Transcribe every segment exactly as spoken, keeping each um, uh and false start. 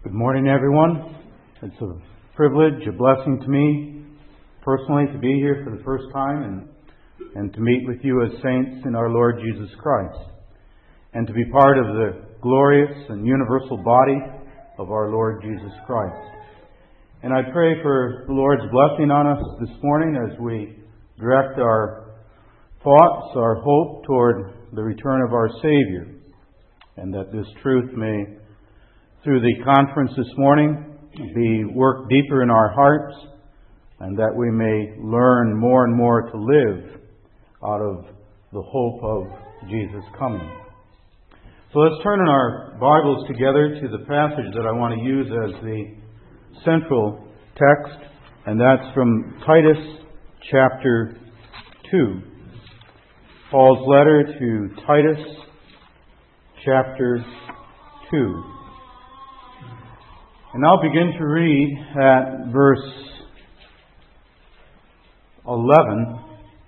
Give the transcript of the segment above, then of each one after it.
Good morning, everyone. It's a privilege, a blessing to me personally to be here for the first time and, and to meet with you as saints in our Lord Jesus Christ and to be part of the glorious and universal body of our Lord Jesus Christ. And I pray for the Lord's blessing on us this morning as we direct our thoughts, our hope toward the return of our Savior, and that this truth may, through the conference this morning, be worked deeper in our hearts, and that we may learn more and more to live out of the hope of Jesus' coming. So let's turn in our Bibles together to the passage that I want to use as the central text, and that's from Titus chapter two. Paul's letter to Titus chapter two. And I'll begin to read at verse eleven.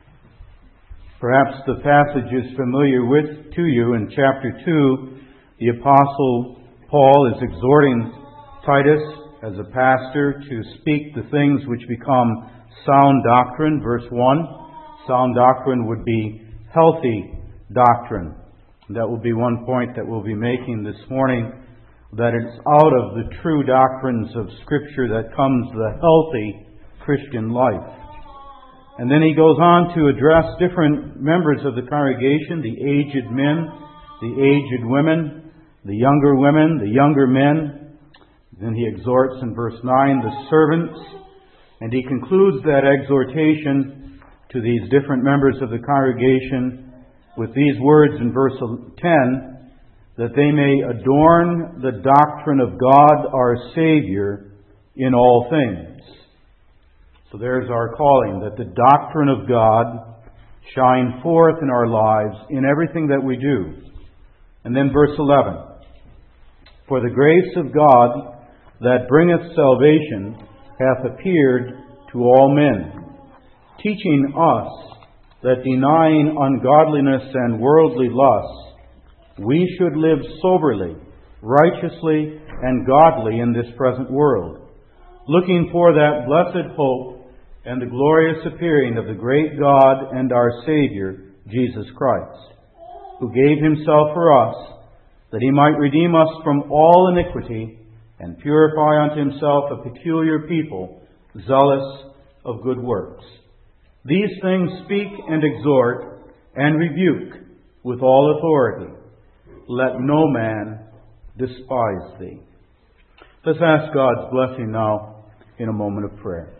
Perhaps the passage is familiar with to you. In chapter two, the Apostle Paul is exhorting Titus as a pastor to speak the things which become sound doctrine. Verse one, sound doctrine would be healthy doctrine. That will be one point that we'll be making this morning, that it's out of the true doctrines of Scripture that comes the healthy Christian life. And then he goes on to address different members of the congregation, the aged men, the aged women, the younger women, the younger men. Then he exhorts in verse nine the servants, and he concludes that exhortation to these different members of the congregation with these words in verse ten, that they may adorn the doctrine of God our Savior in all things. So there's our calling, that the doctrine of God shine forth in our lives in everything that we do. And then verse eleven, for the grace of God that bringeth salvation hath appeared to all men, teaching us that denying ungodliness and worldly lusts, we should live soberly, righteously, and godly in this present world, looking for that blessed hope and the glorious appearing of the great God and our Savior, Jesus Christ, who gave himself for us, that he might redeem us from all iniquity and purify unto himself a peculiar people, zealous of good works. These things speak and exhort and rebuke with all authority. Let no man despise thee. Let's ask God's blessing now in a moment of prayer.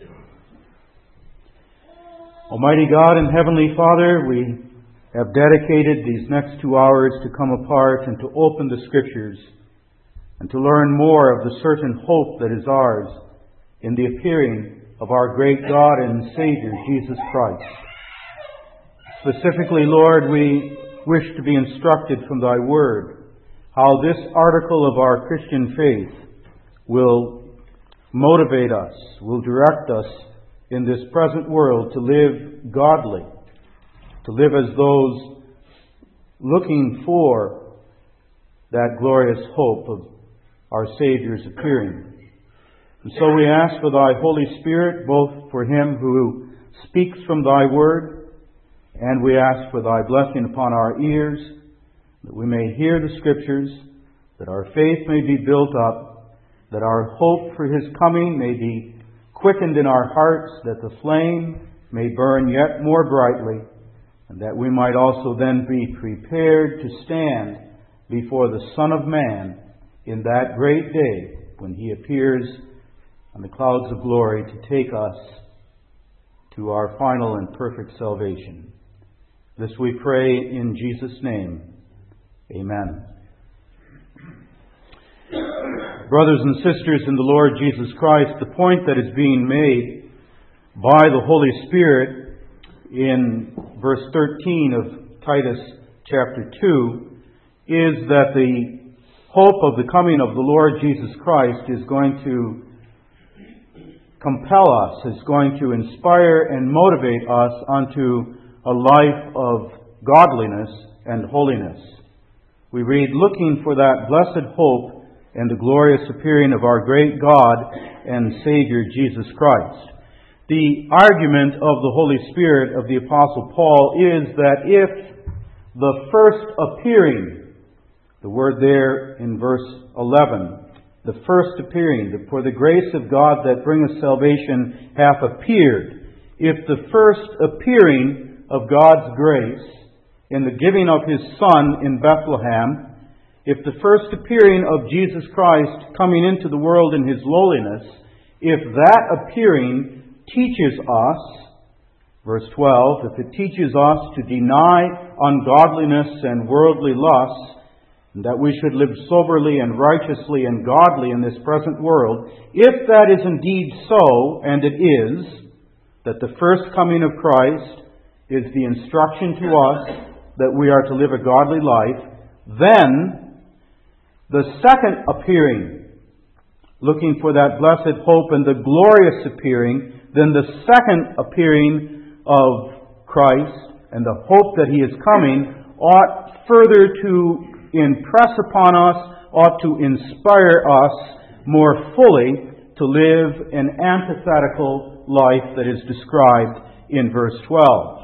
Almighty God and Heavenly Father, we have dedicated these next two hours to come apart and to open the Scriptures and to learn more of the certain hope that is ours in the appearing of our great God and Savior, Jesus Christ. Specifically, Lord, we wish to be instructed from Thy Word how this article of our Christian faith will motivate us, will direct us in this present world to live godly, to live as those looking for that glorious hope of our Savior's appearing. And so we ask for Thy Holy Spirit, both for Him who speaks from Thy Word, and we ask for Thy blessing upon our ears, that we may hear the Scriptures, that our faith may be built up, that our hope for His coming may be quickened in our hearts, that the flame may burn yet more brightly, and that we might also then be prepared to stand before the Son of Man in that great day when He appears on the clouds of glory to take us to our final and perfect salvation. This we pray in Jesus' name. Amen. Brothers and sisters in the Lord Jesus Christ, the point that is being made by the Holy Spirit in verse thirteen of Titus chapter two is that the hope of the coming of the Lord Jesus Christ is going to compel us, is going to inspire and motivate us unto a life of godliness and holiness. We read, looking for that blessed hope and the glorious appearing of our great God and Savior Jesus Christ. The argument of the Holy Spirit of the Apostle Paul is that if the first appearing, the word there in verse eleven, the first appearing, for the grace of God that bringeth salvation hath appeared, if the first appearing of God's grace in the giving of His Son in Bethlehem, if the first appearing of Jesus Christ coming into the world in His lowliness, if that appearing teaches us, verse twelve, if it teaches us to deny ungodliness and worldly lusts, and that we should live soberly and righteously and godly in this present world, if that is indeed so, and it is, that the first coming of Christ is the instruction to us that we are to live a godly life, then the second appearing, looking for that blessed hope and the glorious appearing, then the second appearing of Christ and the hope that He is coming ought further to impress upon us, ought to inspire us more fully to live an antithetical life that is described in verse twelve.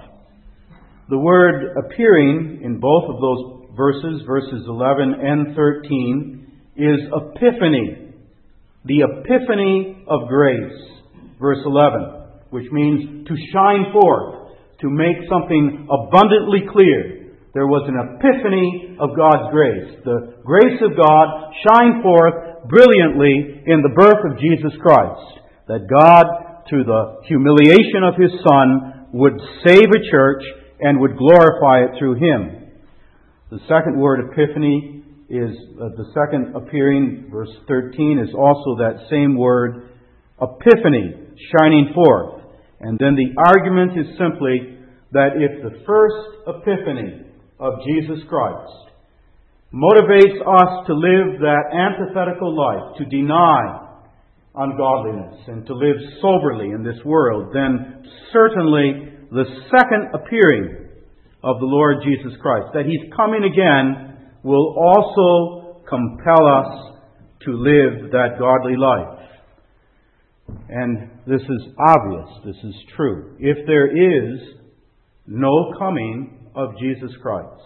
The word appearing in both of those verses, verses eleven and thirteen, is epiphany. The epiphany of grace. Verse eleven, which means to shine forth, to make something abundantly clear. There was an epiphany of God's grace. The grace of God shined forth brilliantly in the birth of Jesus Christ. That God, through the humiliation of His Son, would save a church and would glorify it through Him. The second word, epiphany, is uh, the second appearing, verse thirteen, is also that same word, epiphany, shining forth. And then the argument is simply that if the first epiphany of Jesus Christ motivates us to live that antithetical life, to deny ungodliness and to live soberly in this world, then certainly the second appearing of the Lord Jesus Christ, that He's coming again, will also compel us to live that godly life. And this is obvious, this is true. If there is no coming of Jesus Christ,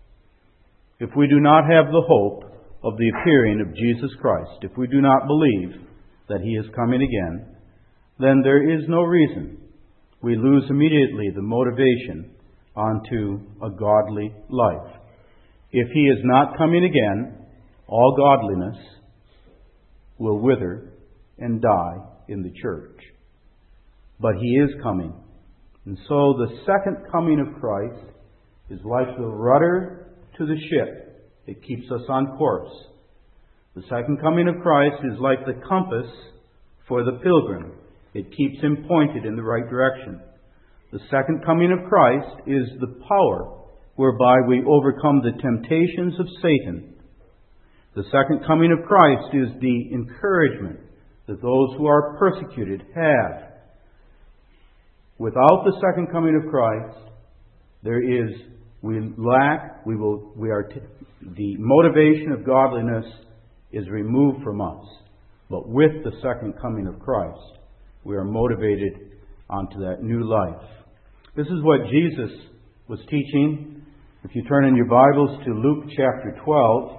if we do not have the hope of the appearing of Jesus Christ, if we do not believe that He is coming again, then there is no reason. We lose immediately the motivation onto a godly life. If He is not coming again, all godliness will wither and die in the church. But He is coming. And so the second coming of Christ is like the rudder to the ship. It keeps us on course. The second coming of Christ is like the compass for the pilgrim. It keeps him pointed in the right direction. The second coming of Christ is the power whereby we overcome the temptations of Satan. The second coming of Christ is the encouragement that those who are persecuted have. Without the second coming of Christ, there is, we lack, we will, we are, t- the motivation of godliness is removed from us. But with the second coming of Christ, we are motivated onto that new life. This is what Jesus was teaching. If you turn in your Bibles to Luke chapter twelve,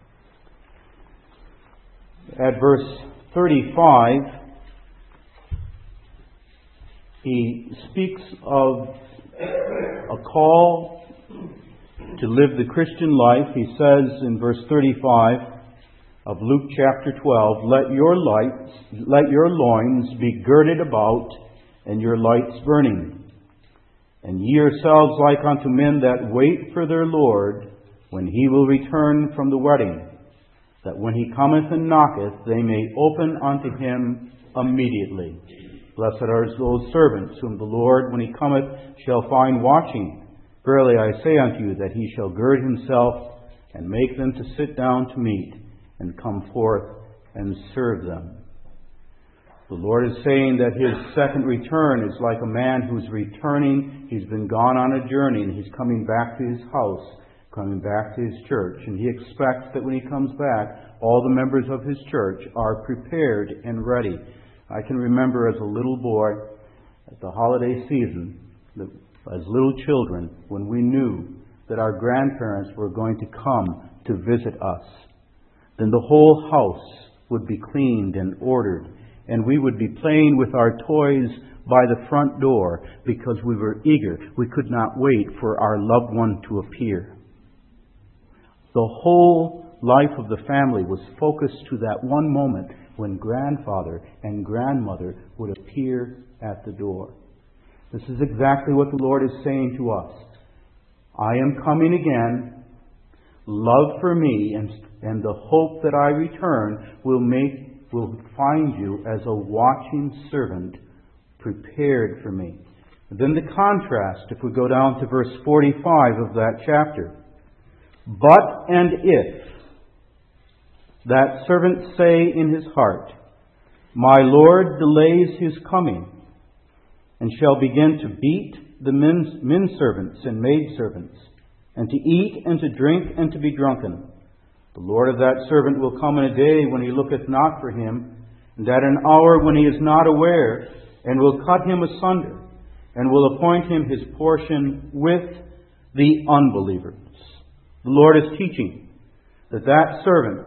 at verse thirty-five, He speaks of a call to live the Christian life. He says in verse thirty-five of Luke chapter twelve, "Let your lights, let your loins be girded about, and your lights burning. And ye yourselves like unto men that wait for their Lord, when He will return from the wedding, that when He cometh and knocketh, they may open unto Him immediately. Blessed are those servants whom the Lord, when He cometh, shall find watching. Verily I say unto you, that He shall gird Himself, and make them to sit down to meat, and come forth and serve them." The Lord is saying that His second return is like a man who's returning. He's been gone on a journey, and he's coming back to his house, coming back to his church, and he expects that when he comes back, all the members of his church are prepared and ready. I can remember as a little boy at the holiday season, as little children, when we knew that our grandparents were going to come to visit us. Then the whole house would be cleaned and ordered, and we would be playing with our toys by the front door because we were eager. We could not wait for our loved one to appear. The whole life of the family was focused to that one moment when grandfather and grandmother would appear at the door. This is exactly what the Lord is saying to us. I am coming again. Love for me and, and the hope that I return will make will find you as a watching servant prepared for me. And then the contrast, if we go down to verse forty-five of that chapter. But and if that servant say in his heart, My Lord delays his coming, and shall begin to beat the men, men servants and maid servants, and to eat and to drink and to be drunken, the Lord of that servant will come in a day when he looketh not for him, and at an hour when he is not aware, and will cut him asunder, and will appoint him his portion with the unbelievers. The Lord is teaching that that servant,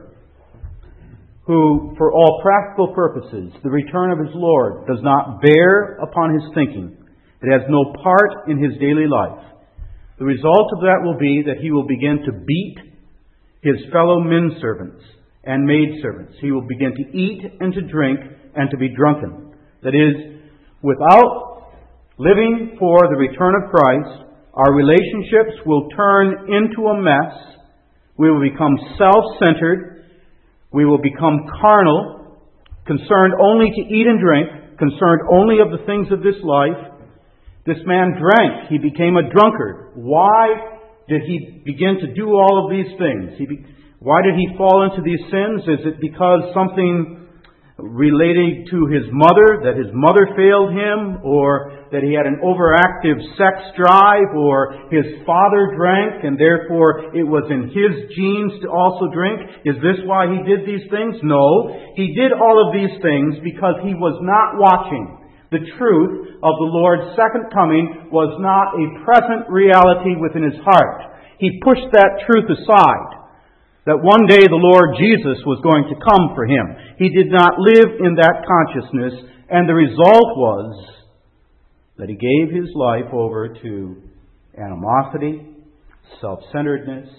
who, for all practical purposes, the return of his Lord does not bear upon his thinking, it has no part in his daily life. The result of that will be that he will begin to beat his fellow men servants and maid servants. He will begin to eat and to drink and to be drunken. That is, without living for the return of Christ, our relationships will turn into a mess. We will become self-centered. We will become carnal, concerned only to eat and drink, concerned only of the things of this life. This man drank. He became a drunkard. Why did he begin to do all of these things? He be, why did he fall into these sins? Is it because something relating to his mother, that his mother failed him, or that he had an overactive sex drive, or his father drank and therefore it was in his genes to also drink? Is this why he did these things? No. He did all of these things because he was not watching. The truth of the Lord's second coming was not a present reality within his heart. He pushed that truth aside, that one day the Lord Jesus was going to come for him. He did not live in that consciousness, and the result was that he gave his life over to animosity, self-centeredness,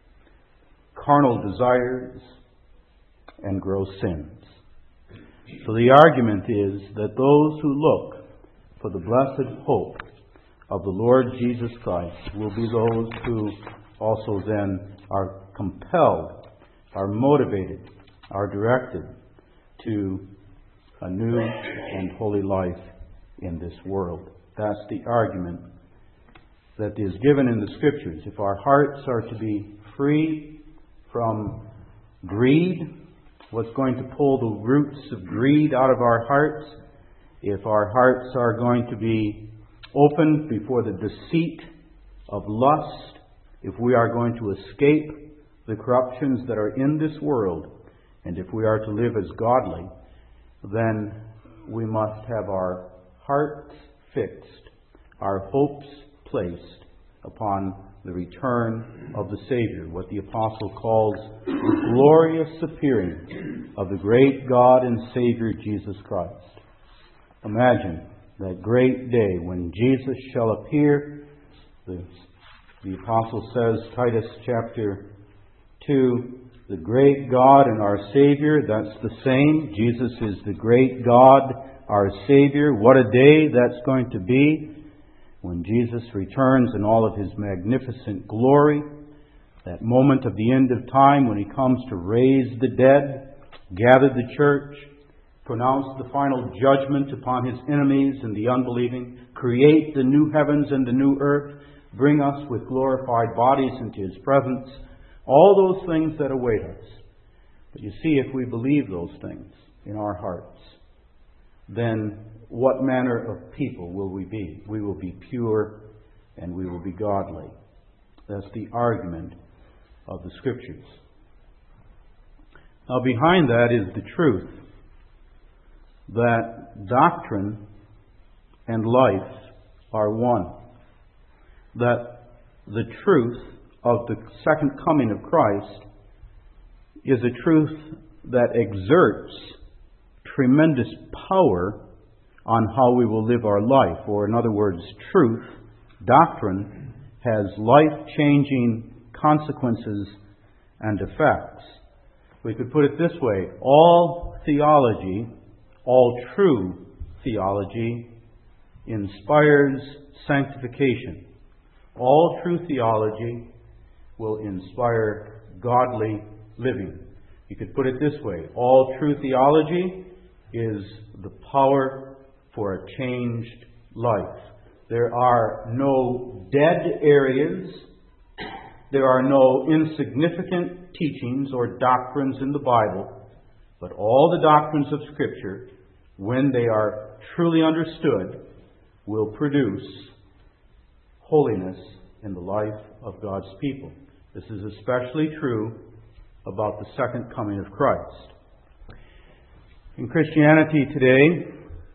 carnal desires, and gross sins. So the argument is that those who look for the blessed hope of the Lord Jesus Christ will be those who also then are compelled, are motivated, are directed to a new and holy life in this world. That's the argument that is given in the Scriptures. If our hearts are to be free from greed, what's going to pull the roots of greed out of our hearts? If our hearts are going to be opened before the deceit of lust, if we are going to escape the corruptions that are in this world, and if we are to live as godly, then we must have our hearts fixed, our hopes placed upon the return of the Savior, what the Apostle calls the glorious appearing of the great God and Savior Jesus Christ. Imagine that great day when Jesus shall appear. The, the Apostle says, Titus chapter two, the great God and our Savior, that's the same. Jesus is the great God, our Savior. What a day that's going to be when Jesus returns in all of His magnificent glory. That moment of the end of time when He comes to raise the dead, gather the church, pronounce the final judgment upon His enemies and the unbelieving, create the new heavens and the new earth, bring us with glorified bodies into His presence. All those things that await us. But you see, if we believe those things in our hearts, then what manner of people will we be? We will be pure and we will be godly. That's the argument of the Scriptures. Now, behind that is the truth that doctrine and life are one. That the truth of the second coming of Christ is a truth that exerts tremendous power on how we will live our life. Or in other words, truth, doctrine, has life-changing consequences and effects. We could put it this way: all theology, all true theology, inspires sanctification. All true theology will inspire godly living. You could put it this way: all true theology is the power for a changed life. There are no dead areas. There are no insignificant teachings or doctrines in the Bible, but all the doctrines of Scripture, when they are truly understood, will produce holiness in the life of God's people. This is especially true about the second coming of Christ. In Christianity today,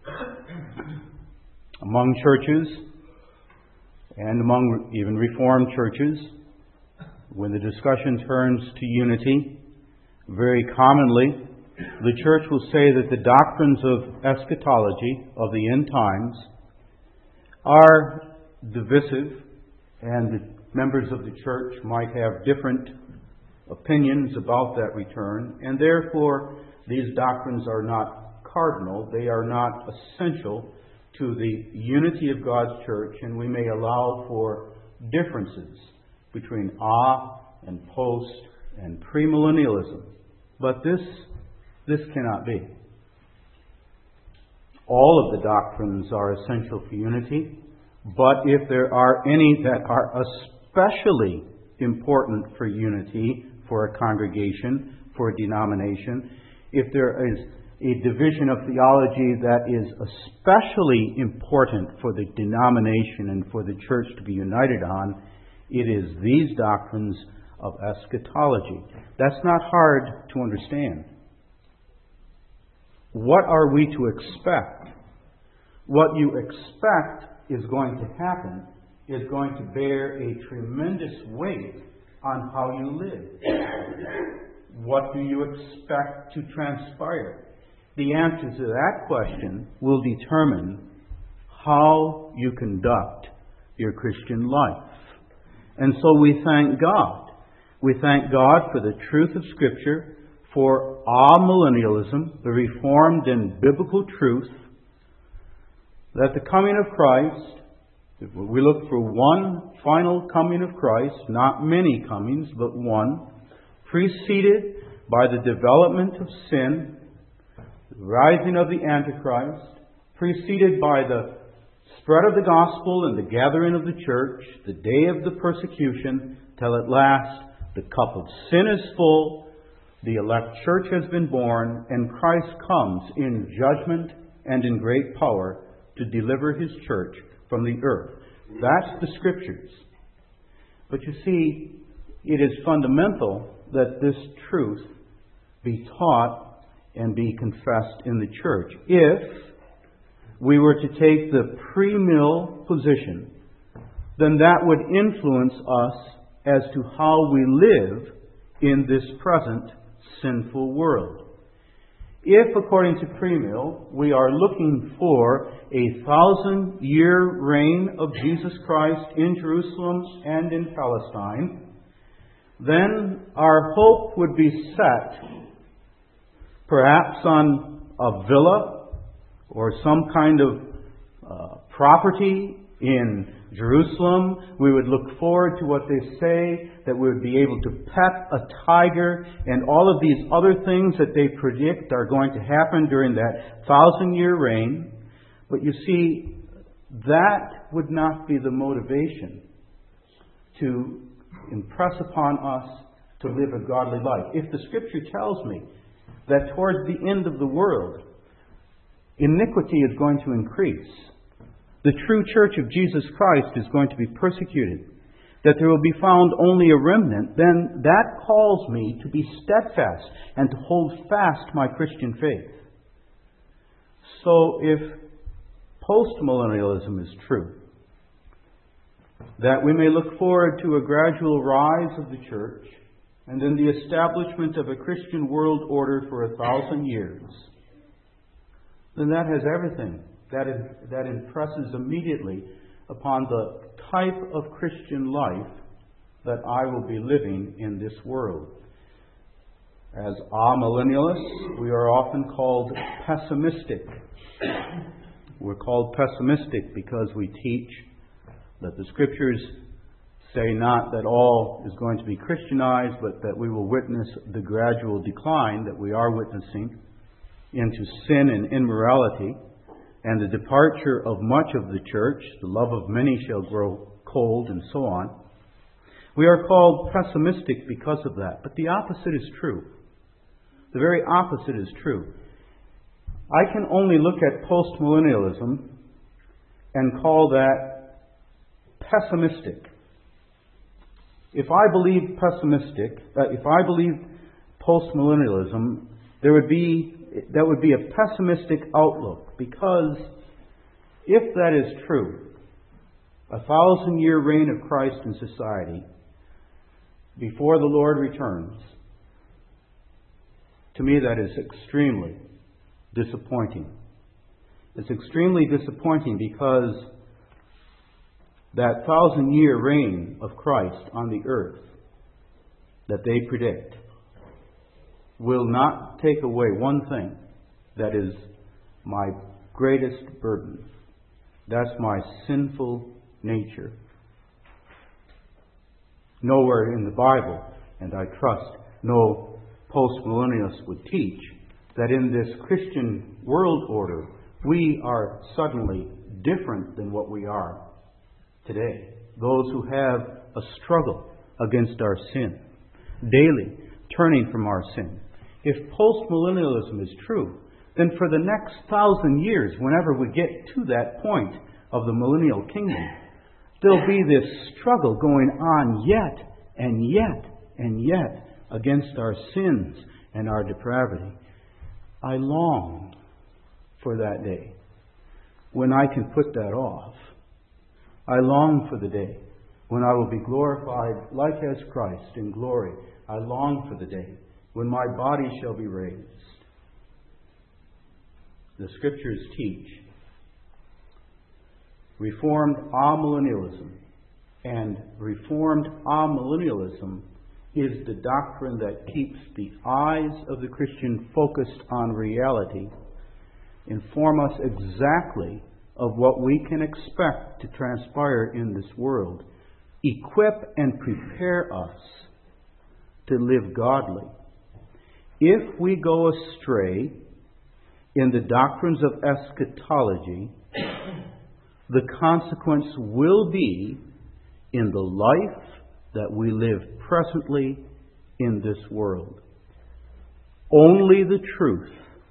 among churches and among even Reformed churches, when the discussion turns to unity, very commonly the church will say that the doctrines of eschatology, of the end times, are divisive, and the members of the church might have different opinions about that return, and therefore these doctrines are not cardinal, they are not essential to the unity of God's church, and we may allow for differences between a and post and premillennialism. But this, this cannot be. All of the doctrines are essential for unity, but if there are any that are especially important for unity, for a congregation, for a denomination, if there is a division of theology that is especially important for the denomination and for the church to be united on, it is these doctrines of eschatology. That's not hard to understand. What are we to expect? What you expect is going to happen is going to bear a tremendous weight on how you live. What do you expect to transpire? The answer to that question will determine how you conduct your Christian life. And so we thank God. We thank God for the truth of Scripture, for amillennialism, the Reformed and biblical truth, that the coming of Christ, we look for one final coming of Christ, not many comings, but one, preceded by the development of sin, the rising of the Antichrist, preceded by the spread of the gospel and the gathering of the church, the day of the persecution, till at last the cup of sin is full, the elect church has been born, and Christ comes in judgment and in great power to deliver His church from the earth. That's the Scriptures. But you see, it is fundamental that this truth be taught and be confessed in the church. If we were to take the premill position, then that would influence us as to how we live in this present sinful world. If, according to premill, we are looking for a thousand-year reign of Jesus Christ in Jerusalem and in Palestine, then our hope would be set perhaps on a villa or some kind of uh, property in Jerusalem. We would look forward to what they say, that we would be able to pet a tiger, and all of these other things that they predict are going to happen during that thousand-year reign. But you see, that would not be the motivation to impress upon us to live a godly life. If the Scripture tells me that towards the end of the world, iniquity is going to increase, the true church of Jesus Christ is going to be persecuted, that there will be found only a remnant, then that calls me to be steadfast and to hold fast my Christian faith. So if postmillennialism is true, that we may look forward to a gradual rise of the church and then the establishment of a Christian world order for a thousand years, then that has everything. That, is, that impresses immediately upon the type of Christian life that I will be living in this world. As amillennialists, we are often called pessimistic. We're called pessimistic because we teach that the Scriptures say not that all is going to be Christianized, but that we will witness the gradual decline that we are witnessing into sin and immorality, and the departure of much of the church, the love of many shall grow cold, and so on. We are called pessimistic because of that. But the opposite is true. The very opposite is true. I can only look at postmillennialism and call that pessimistic. If I believe pessimistic, uh, if I believe postmillennialism, there would be that would be a pessimistic outlook, because if that is true, a thousand year reign of Christ in society before the Lord returns, to me that is extremely disappointing. It's extremely disappointing because that thousand year reign of Christ on the earth that they predict will not take away one thing that is my greatest burden. That's my sinful nature. Nowhere in the Bible, and I trust no postmillennialist would teach, that in this Christian world order we are suddenly different than what we are today. Those who have a struggle against our sin, daily turning from our sin. If postmillennialism is true, then for the next thousand years, whenever we get to that point of the millennial kingdom, there'll be this struggle going on yet and yet and yet against our sins and our depravity. I long for that day when I can put that off. I long for the day when I will be glorified like as Christ in glory. I long for the day when my body shall be raised. The Scriptures teach Reformed amillennialism, and Reformed amillennialism is the doctrine that keeps the eyes of the Christian focused on reality, inform us exactly of what we can expect to transpire in this world, equip and prepare us to live godly. If we go astray in the doctrines of eschatology, the consequence will be in the life that we live presently in this world. Only the truth,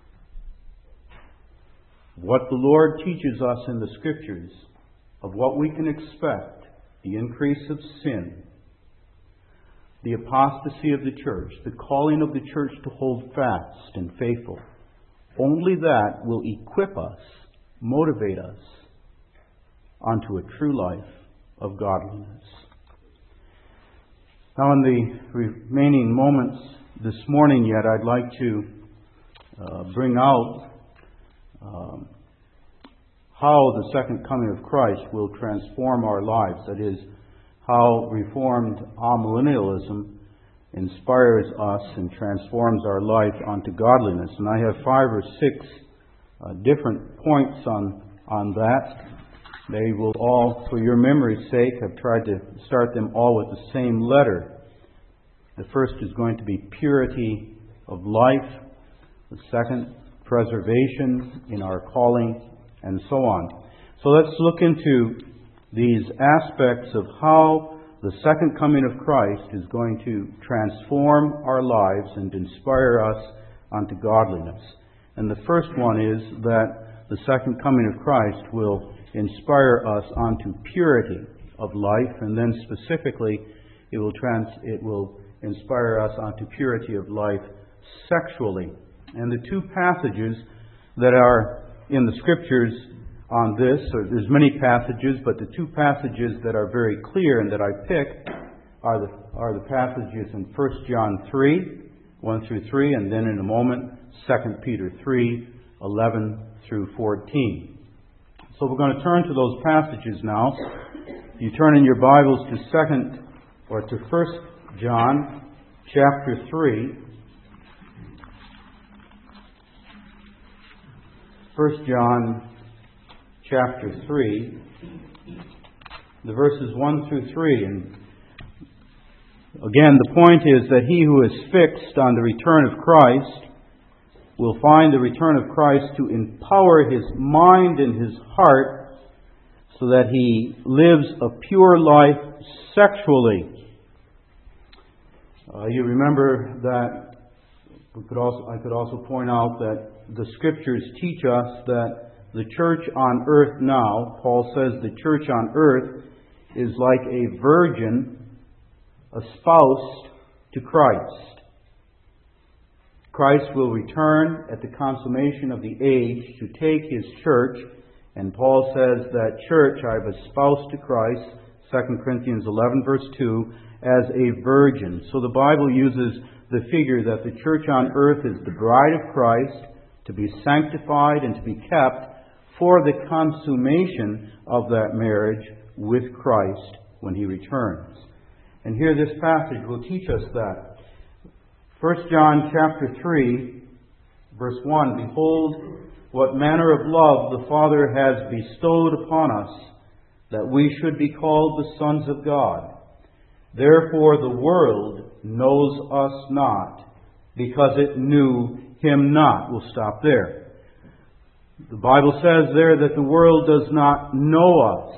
what the Lord teaches us in the Scriptures, of what we can expect, the increase of sin, the apostasy of the church, the calling of the church to hold fast and faithful, only that will equip us, motivate us onto a true life of godliness. Now, in the remaining moments this morning yet, I'd like to uh, bring out um, how the second coming of Christ will transform our lives. That is, how Reformed amillennialism inspires us and transforms our life onto godliness. And I have five or six uh, different points on, on that. They will all, for your memory's sake, I've tried to start them all with the same letter. The first is going to be purity of life. The second, preservation in our calling, and so on. So let's look into these aspects of how the second coming of Christ is going to transform our lives and inspire us unto godliness. And the first one is that the second coming of Christ will inspire us unto purity. of life, and then specifically it will trans it will inspire us onto purity of life sexually. And the two passages that are in the Scriptures on this, or there's many passages, but the two passages that are very clear and that I picked are the are the passages in First John three, one through three, and then in a moment, Second Peter three, eleven through fourteen. So we're going to turn to those passages now. If you turn in your Bibles to Second or to First John chapter three. First John chapter three, the verses one through three. And again, the point is that he who is fixed on the return of Christ will find the return of Christ to empower his mind and his heart so that he lives a pure life sexually. Uh, you remember that we could also, I could also point out that the Scriptures teach us that the church on earth now, Paul says the church on earth is like a virgin espoused to Christ. Christ will return at the consummation of the age to take His church, and Paul says that church I've espoused to Christ, Second Corinthians eleven verse two, as a virgin. So the Bible uses the figure that the church on earth is the bride of Christ, to be sanctified and to be kept for the consummation of that marriage with Christ when He returns. And here this passage will teach us that. First John chapter three, verse one, Behold, what manner of love the Father has bestowed upon us, that we should be called the sons of God. Therefore the world knows us not, because it knew Him not. We'll stop there. The Bible says there that the world does not know us.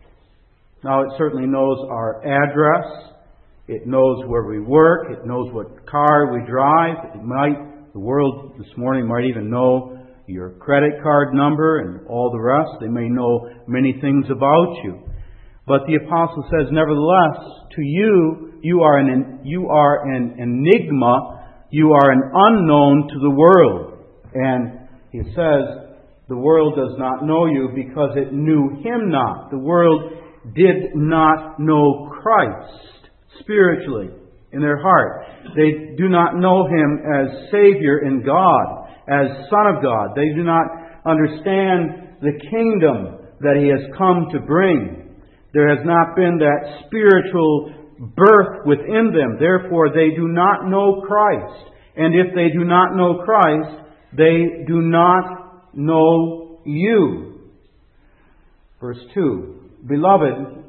Now it certainly knows our address. It knows where we work. It knows what car we drive. It might, the world this morning might even know your credit card number and all the rest. They may know many things about you. But the apostle says, nevertheless, to you, you are an, you are an enigma. You are an unknown to the world. And he says, the world does not know you because it knew Him not. The world did not know Christ spiritually in their heart. They do not know Him as Savior and God, as Son of God. They do not understand the kingdom that He has come to bring. There has not been that spiritual birth within them. Therefore, they do not know Christ. And if they do not know Christ, they do not know you. Verse two, Beloved,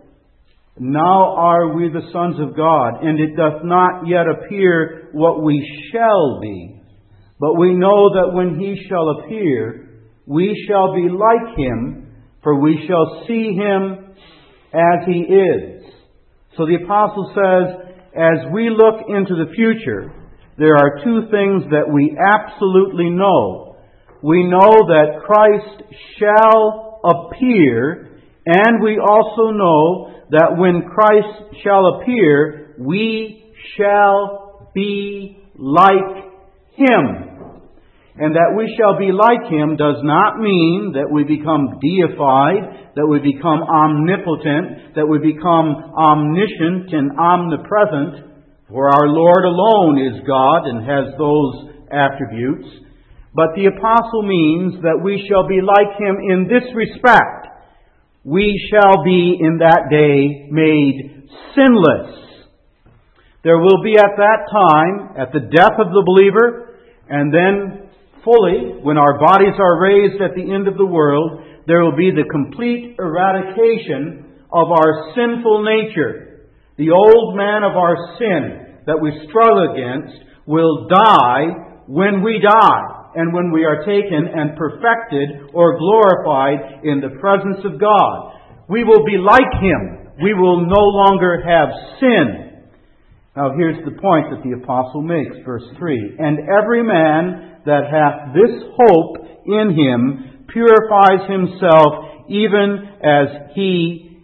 now are we the sons of God, and it doth not yet appear what we shall be. But we know that when He shall appear, we shall be like Him, for we shall see Him as He is. So the apostle says, as we look into the future, there are two things that we absolutely know. We know that Christ shall appear, and we also know that when Christ shall appear, we shall be like Him. And that we shall be like Him does not mean that we become deified, that we become omnipotent, that we become omniscient and omnipresent, for our Lord alone is God and has those attributes. But the apostle means that we shall be like Him in this respect. We shall be in that day made sinless. There will be at that time, at the death of the believer, and then fully, when our bodies are raised at the end of the world, there will be the complete eradication of our sinful nature. The old man of our sin that we struggle against will die when we die, and when we are taken and perfected or glorified in the presence of God. We will be like Him. We will no longer have sin. Now here's the point that the apostle makes, verse three. And every man that hath this hope in Him purifies himself even as He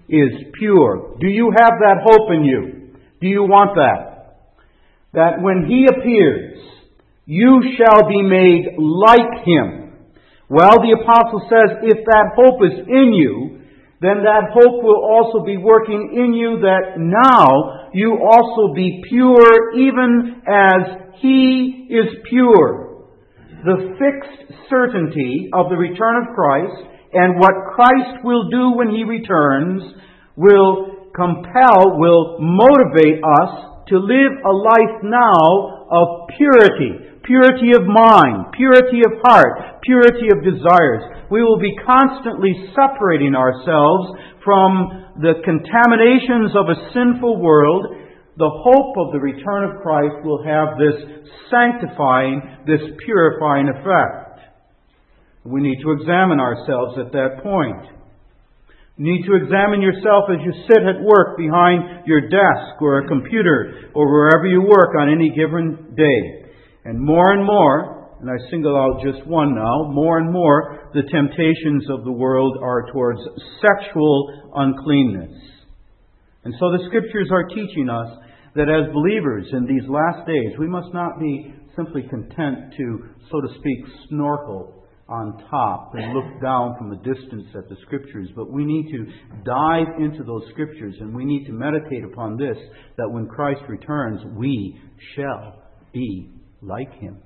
is pure. Do you have that hope in you? Do you want that? That when He appears, you shall be made like Him. Well, the apostle says, if that hope is in you, then that hope will also be working in you, that now you also be pure even as He is pure. The fixed certainty of the return of Christ and what Christ will do when He returns will compel, will motivate us to live a life now of purity. Purity of mind, purity of heart, purity of desires. We will be constantly separating ourselves from the contaminations of a sinful world. The hope of the return of Christ will have this sanctifying, this purifying effect. We need to examine ourselves at that point. You need to examine yourself as you sit at work behind your desk or a computer or wherever you work on any given day. And more and more, and I single out just one now, more and more the temptations of the world are towards sexual uncleanness. And so the Scriptures are teaching us that as believers in these last days, we must not be simply content to, so to speak, snorkel on top and look down from a distance at the Scriptures, but we need to dive into those Scriptures and we need to meditate upon this, that when Christ returns, we shall be like Him.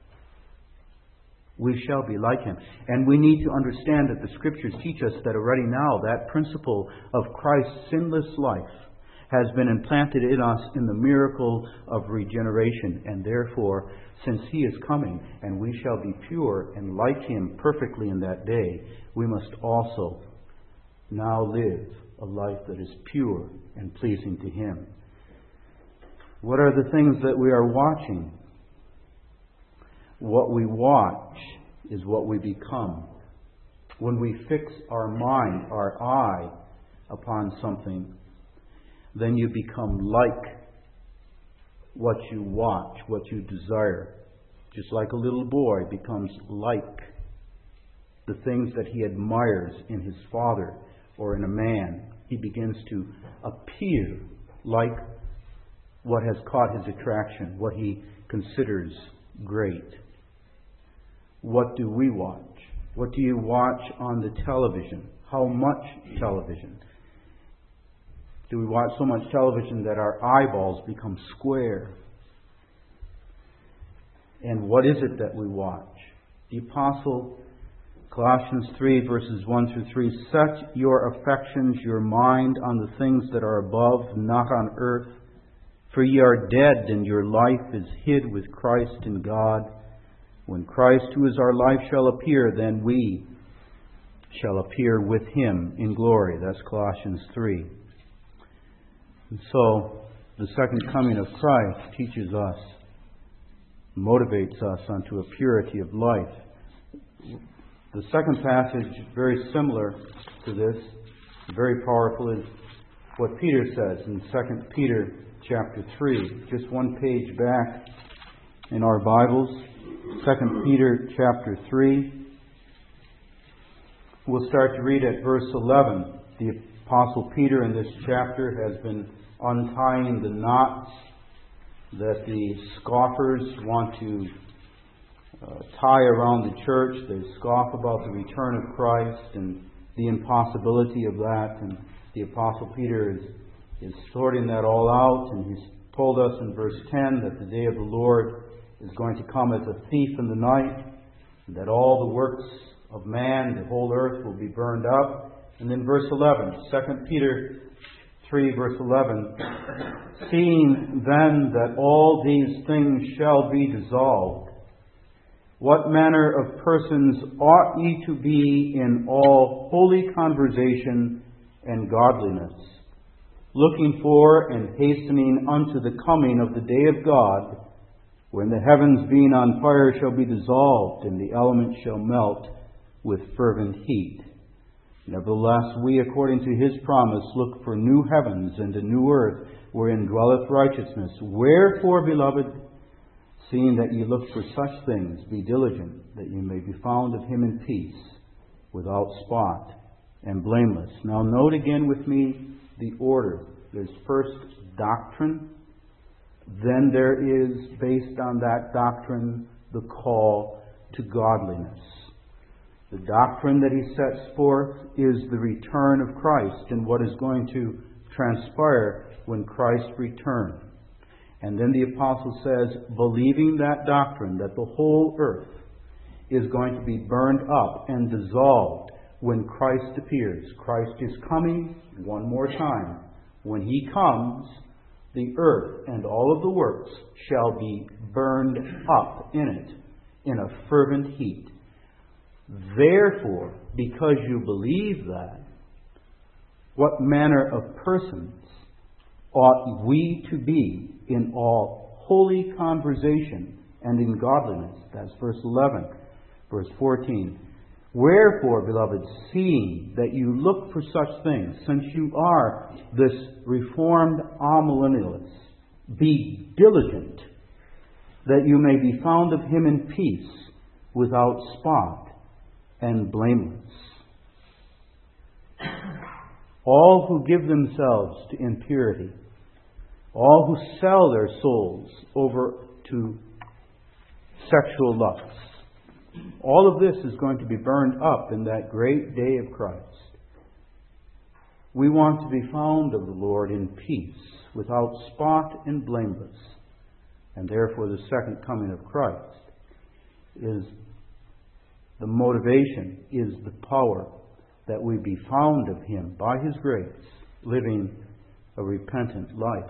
We shall be like Him. And we need to understand that the Scriptures teach us that already now that principle of Christ's sinless life has been implanted in us in the miracle of regeneration. And therefore, since He is coming and we shall be pure and like Him perfectly in that day, we must also now live a life that is pure and pleasing to Him. What are the things that we are watching? What we watch is what we become. When we fix our mind, our eye upon something, then you become like what you watch, what you desire. Just like a little boy becomes like the things that he admires in his father or in a man. He begins to appear like what has caught his attraction, what he considers great. What do we watch? What do you watch on the television? How much television? Do we watch so much television that our eyeballs become square? And what is it that we watch? The Apostle, Colossians three, verses one through three, set your affections, your mind on the things that are above, not on earth. For ye are dead, and your life is hid with Christ in God. When Christ, who is our life, shall appear, then we shall appear with Him in glory. That's Colossians three. And so, the second coming of Christ teaches us, motivates us unto a purity of life. The second passage, very similar to this, very powerful, is what Peter says in Second Peter chapter three. Just one page back in our Bibles. Second Peter chapter three. We'll start to read at verse eleven. The Apostle Peter in this chapter has been untying the knots that the scoffers want to uh, tie around the church. They scoff about the return of Christ and the impossibility of that. And the Apostle Peter is, is sorting that all out. And he's told us in verse ten that the day of the Lord is going to come as a thief in the night, and that all the works of man, the whole earth, will be burned up. And then verse eleven, Second Peter three, verse eleven, seeing then that all these things shall be dissolved, what manner of persons ought ye to be in all holy conversation and godliness, looking for and hastening unto the coming of the day of God, when the heavens being on fire shall be dissolved, and the elements shall melt with fervent heat. Nevertheless, we, according to His promise, look for new heavens and a new earth, wherein dwelleth righteousness. Wherefore, beloved, seeing that ye look for such things, be diligent, that ye may be found of Him in peace, without spot, and blameless. Now note again with me the order. There's first doctrine, then there is, based on that doctrine, the call to godliness. The doctrine that he sets forth is the return of Christ and what is going to transpire when Christ returns. And then the apostle says, believing that doctrine, that the whole earth is going to be burned up and dissolved when Christ appears. Christ is coming one more time. When he comes, the earth and all of the works shall be burned up in it in a fervent heat. Therefore, because you believe that, what manner of persons ought we to be in all holy conversation and in godliness? That's verse eleven. Verse fourteen. Wherefore, beloved, seeing that you look for such things, since you are this reformed amillennialist, be diligent that you may be found of him in peace, without spot and blameless. All who give themselves to impurity, all who sell their souls over to sexual lusts, all of this is going to be burned up in that great day of Christ. We want to be found of the Lord in peace, without spot and blameless. And therefore the second coming of Christ is the motivation, is the power that we be found of him by his grace, living a repentant life.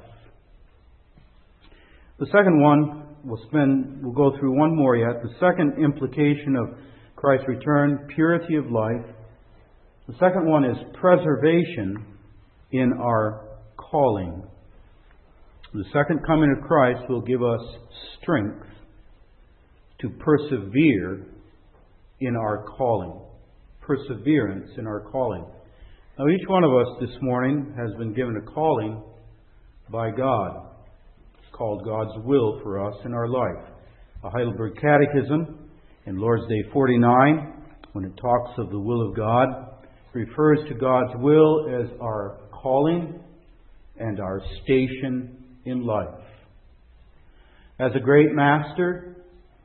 The second one, we'll spend, we'll go through one more yet. The second implication of Christ's return, purity of life. The second one is preservation in our calling. The second coming of Christ will give us strength to persevere in our calling. Perseverance in our calling. Now, each one of us this morning has been given a calling by God. It's called God's will for us in our life. The Heidelberg Catechism in Lord's Day forty-nine, when it talks of the will of God, refers to God's will as our calling and our station in life. As a great master,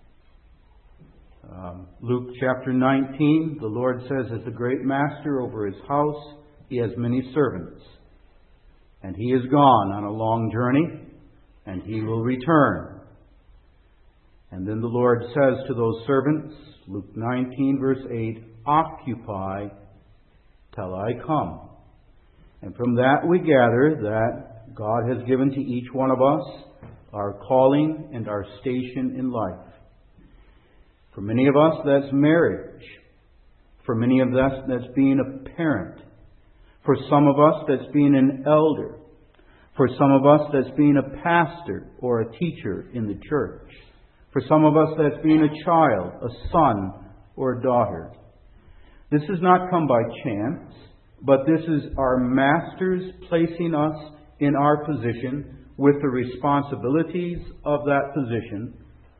um, Luke chapter nineteen, the Lord says, as a great master over his house, he has many servants. And he is gone on a long journey, and he will return. And then the Lord says to those servants, Luke nineteen, verse eight, occupy till I come. And from that we gather that God has given to each one of us our calling and our station in life. For many of us, that's marriage. For many of us, that's being a parent. For some of us, that's being an elder. For some of us, that's being a pastor or a teacher in the church. For some of us, that's being a child, a son or a daughter. This has not come by chance, but this is our Master's placing us in our position with the responsibilities of that position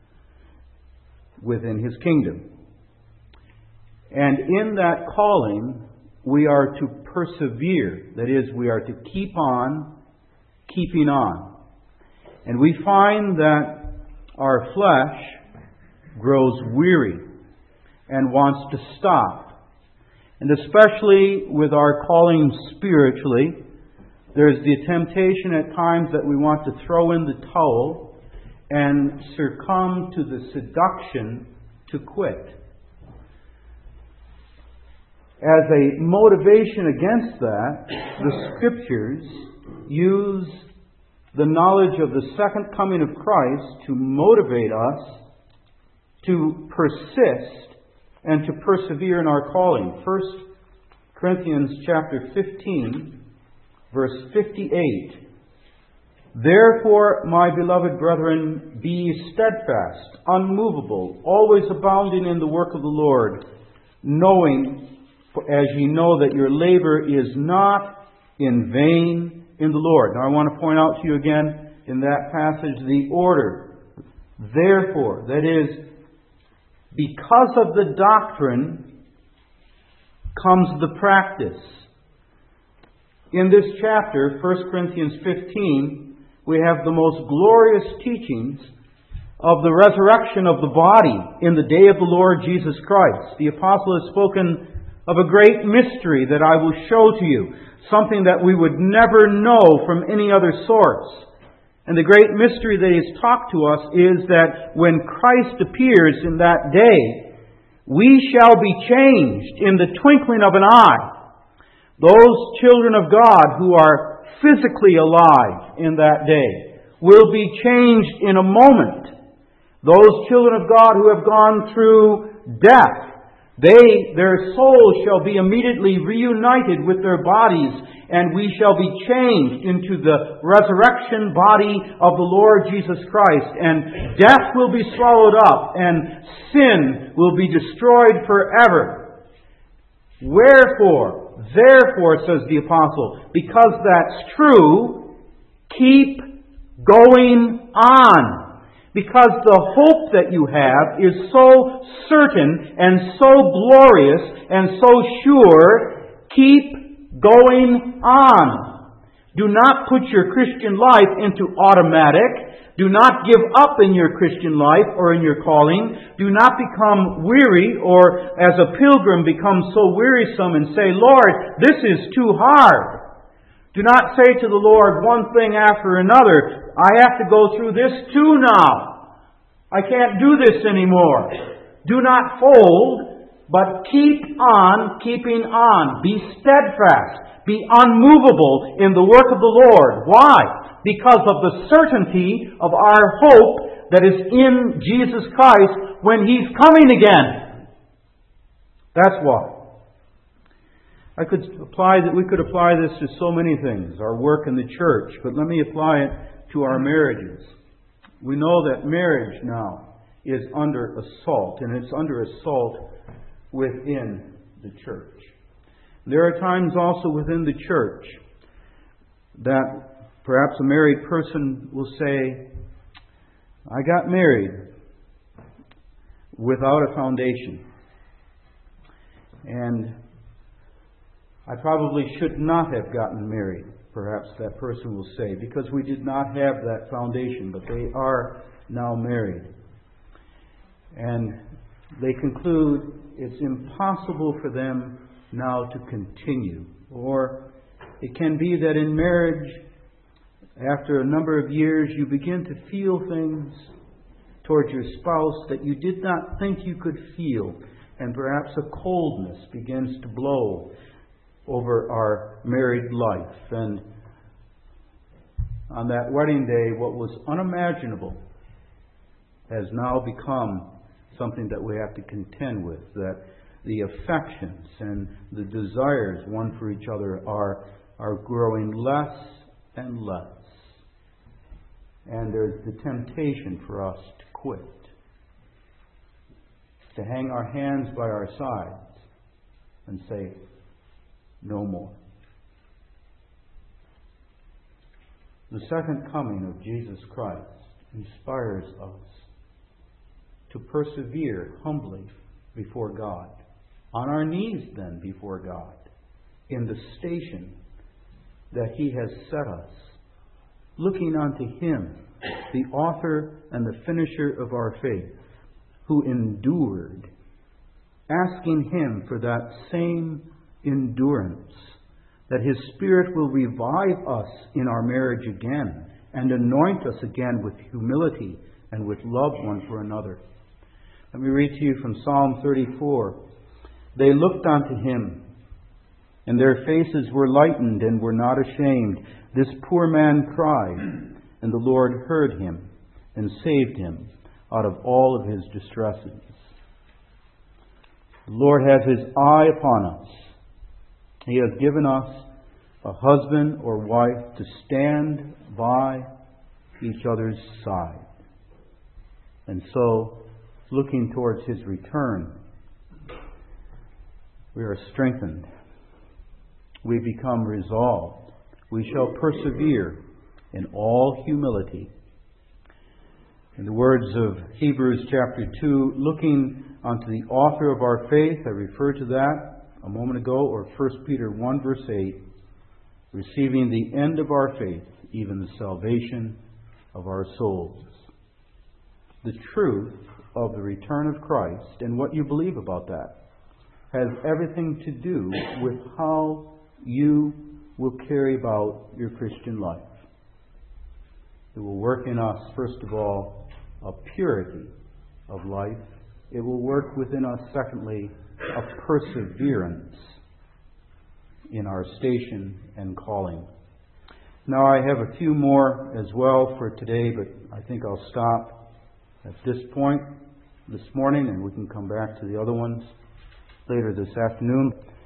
within His kingdom. And in that calling, we are to persevere. That is, we are to keep on keeping on. And we find that our flesh grows weary and wants to stop. And especially with our calling spiritually, there's the temptation at times that we want to throw in the towel and succumb to the seduction to quit. As a motivation against that, the Scriptures use the knowledge of the second coming of Christ to motivate us to persist and to persevere in our calling. First Corinthians chapter fifteen, verse fifty-eight. Therefore, my beloved brethren, be ye steadfast, unmovable, always abounding in the work of the Lord, knowing, as ye know, that your labor is not in vain in the Lord. Now I want to point out to you again in that passage the order. Therefore, that is, because of the doctrine comes the practice. In this chapter, First Corinthians fifteen, we have the most glorious teachings of the resurrection of the body in the day of the Lord Jesus Christ. The apostle has spoken of a great mystery that I will show to you, something that we would never know from any other source. And the great mystery that he has talked to us is that when Christ appears in that day, we shall be changed in the twinkling of an eye. Those children of God who are physically alive in that day will be changed in a moment. Those children of God who have gone through death, they, their souls shall be immediately reunited with their bodies, and we shall be changed into the resurrection body of the Lord Jesus Christ. And death will be swallowed up, and sin will be destroyed forever. Wherefore, Therefore, says the apostle, because that's true, keep going on. Because the hope that you have is so certain and so glorious and so sure, keep going on. Do not put your Christian life into automatic. Do not give up in your Christian life or in your calling. Do not become weary or as a pilgrim become so wearisome and say, Lord, this is too hard. Do not say to the Lord one thing after another, I have to go through this too now. I can't do this anymore. Do not fold, but keep on keeping on. Be steadfast. Be unmovable in the work of the Lord. Why? Because of the certainty of our hope that is in Jesus Christ when He's coming again. That's why. I could apply that. We could apply this to so many things. Our work in the church, but let me apply it to our marriages. We know that marriage now is under assault, and it's under assault within the church. There are times also within the church that perhaps a married person will say, I got married without a foundation. And I probably should not have gotten married, perhaps that person will say, because we did not have that foundation, but they are now married. And they conclude it's impossible for them now to continue. Or it can be that in marriage, after a number of years, you begin to feel things towards your spouse that you did not think you could feel. And perhaps a coldness begins to blow over our married life. And on that wedding day, what was unimaginable has now become something that we have to contend with. That the affections and the desires one for each other are, are growing less and less. And there's the temptation for us to quit, to hang our hands by our sides and say, no more. The second coming of Jesus Christ inspires us to persevere humbly before God, on our knees then before God, in the station that He has set us, looking unto Him, the author and the finisher of our faith, who endured, asking Him for that same endurance, that His Spirit will revive us in our marriage again and anoint us again with humility and with love one for another. Let me read to you from Psalm thirty-four. They looked unto Him, and their faces were lightened and were not ashamed. This poor man cried, and the Lord heard him and saved him out of all of his distresses. The Lord has His eye upon us. He has given us a husband or wife to stand by each other's side. And so, looking towards His return, we are strengthened. We become resolved. We shall persevere in all humility. In the words of Hebrews chapter two, looking unto the author of our faith, I refer to that, a moment ago, or First Peter one, verse eight, receiving the end of our faith, even the salvation of our souls. The truth of the return of Christ and what you believe about that has everything to do with how you will carry about your Christian life. It will work in us, first of all, a purity of life. It will work within us, secondly, a perseverance in our station and calling. Now, I have a few more as well for today, but I think I'll stop at this point this morning, and we can come back to the other ones later this afternoon.